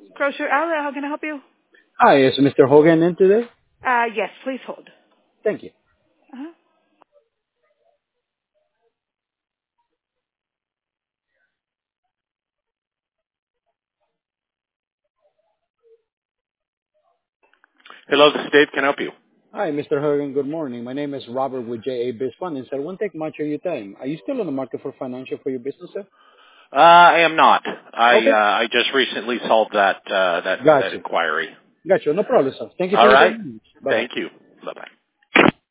Grocer Outlet, how can I help you? Hi, is Mr. Hogan in today? Yes, please hold. Thank you. Uh-huh. Hello, this is Dave. Can I help you? Hi, Mr. Hogan. Good morning. My name is Robert with JA Biz Funding. Sir, won't take much of your time. Are you still on the market for financial for your business, sir? I am not. Okay. I just recently solved that Gotcha. inquiry. Gotcha. No problem, sir. Thank you for All your right. time. Bye-bye. Thank you. Bye bye.